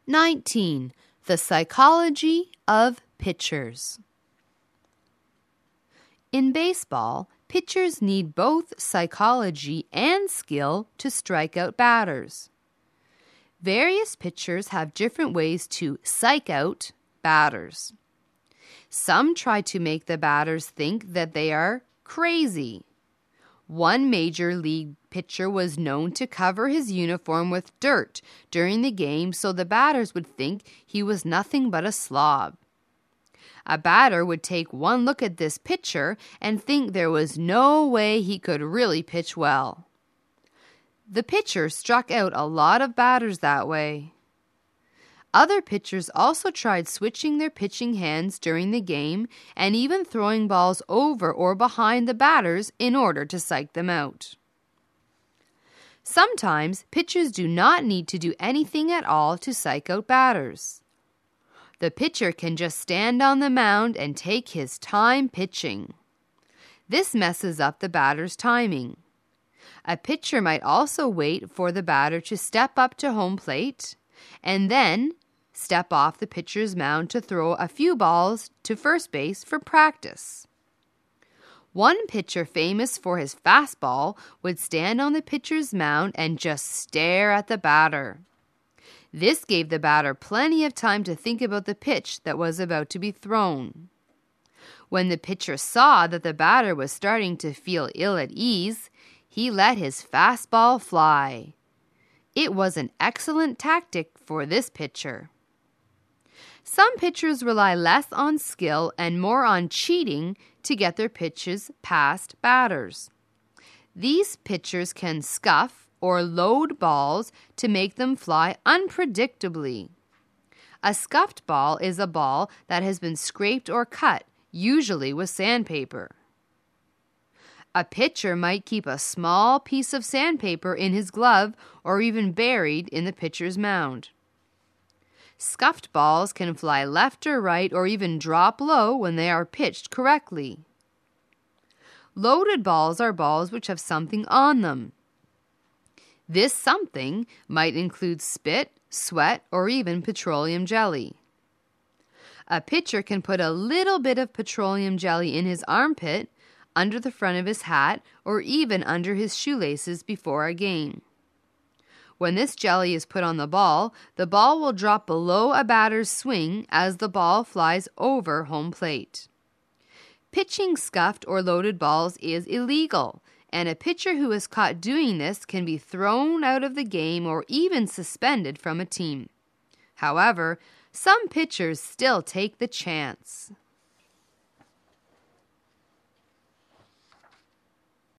19. The psychology of pitchers. In baseball, pitchers need both psychology and skill to strike out batters. Various pitchers have different ways to psych out batters. Some try to make the batters think that they are crazy. One major league pitcher was known to cover his uniform with dirt during the game so the batters would think he was nothing but a slob. A batter would take one look at this pitcher and think there was no way he could really pitch well. The pitcher struck out a lot of batters that way. Other pitchers also tried switching their pitching hands during the game and even throwing balls over or behind the batters in order to psych them out. Sometimes pitchers do not need to do anything at all to psych out batters. The pitcher can just stand on the mound and take his time pitching. This messes up the batter's timing. A pitcher might also wait for the batter to step up to home plate and then step off the pitcher's mound to throw a few balls to first base for practice. One pitcher famous for his fastball would stand on the pitcher's mound and just stare at the batter. This gave the batter plenty of time to think about the pitch that was about to be thrown. When the pitcher saw that the batter was starting to feel ill at ease, he let his fastball fly. It was an excellent tactic for this pitcher. Some pitchers rely less on skill and more on cheating to get their pitches past batters. These pitchers can scuff or load balls to make them fly unpredictably. A scuffed ball is a ball that has been scraped or cut, usually with sandpaper. A pitcher might keep a small piece of sandpaper in his glove or even buried in the pitcher's mound. Scuffed balls can fly left or right or even drop low when they are pitched correctly. Loaded balls are balls which have something on them. This something might include spit, sweat, or even petroleum jelly. A pitcher can put a little bit of petroleum jelly in his armpit, under the front of his hat, or even under his shoelaces before a game. When this jelly is put on the ball will drop below a batter's swing as the ball flies over home plate. Pitching scuffed or loaded balls is illegal, and a pitcher who is caught doing this can be thrown out of the game or even suspended from a team. However, some pitchers still take the chance.